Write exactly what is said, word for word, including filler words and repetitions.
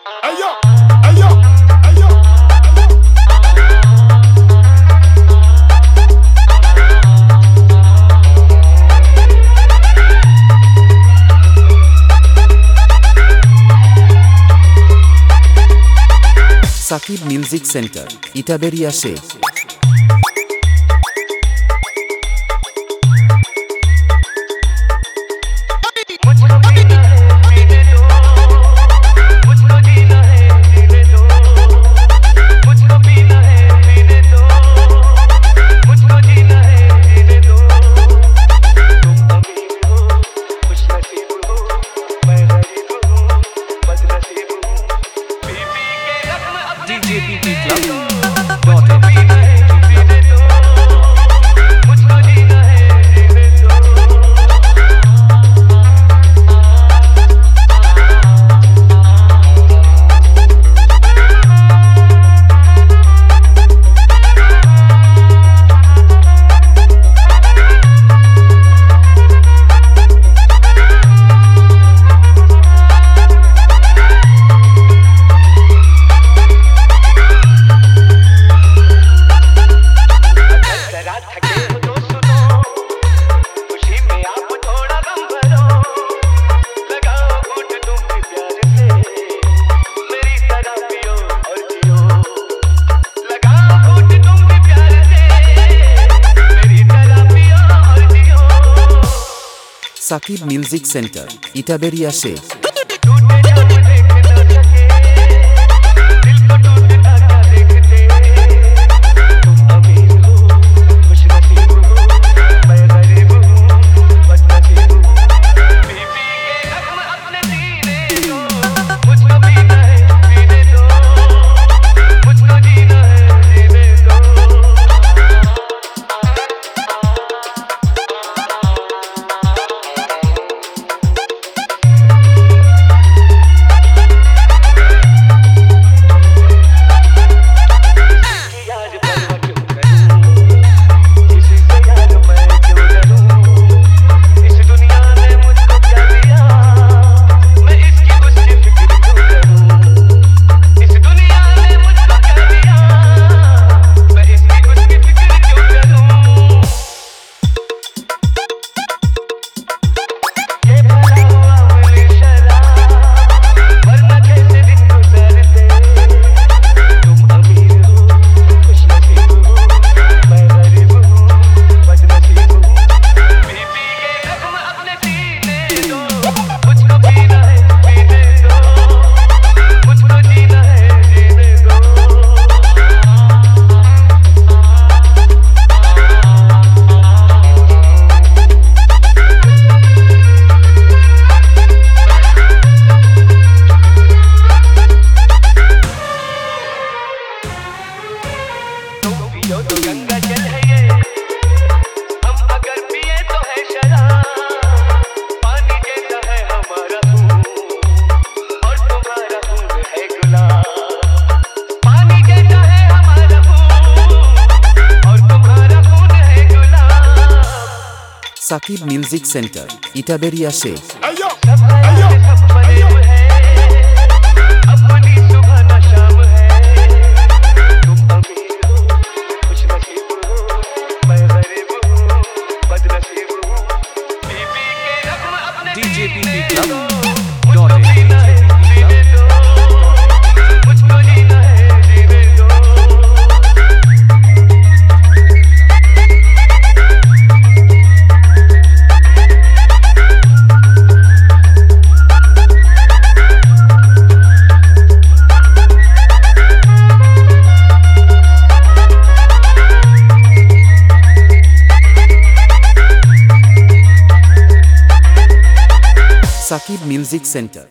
Ayo, ayo, ayo, Sakib music centre, ইটাবেরিয়া শে। Sakib music centre, ইটাবেরিয়া শে। तो गंगा जल है ये, हम अगर पिए तो है शराब। पानी जैसा है हमारा खून और तुम्हारा खून है गुलाब। पानी जैसा है हमारा खून और तुम्हारा खून है गुलाब। সাকিব মিউজিক সেন্টার, ইটাবেরিয়া শে। ayo, ayo, ayo. Sakib music centre.